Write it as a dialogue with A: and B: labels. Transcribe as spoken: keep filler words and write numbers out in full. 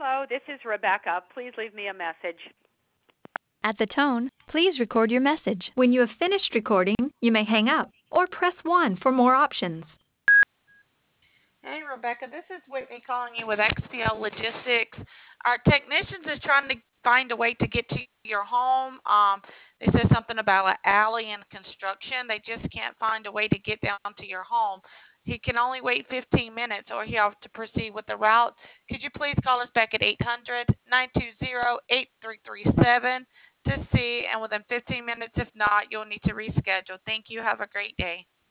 A: Hello, this is Rebecca. Please leave me a message.
B: At the tone, please record your message. When you have finished recording, you may hang up or press one for more options.
C: Hey, Rebecca, this is Whitney calling you with X P L Logistics. Our technicians is trying to find a way to get to your home. Um, they said something about an alley and construction. They just can't find a way to get down to your home. He can only wait fifteen minutes or he'll have to proceed with the route. Could you please call us back at eight hundred, nine two zero, eight three three seven to see, and within fifteen minutes, if not, you'll need to reschedule. Thank you. Have a great day.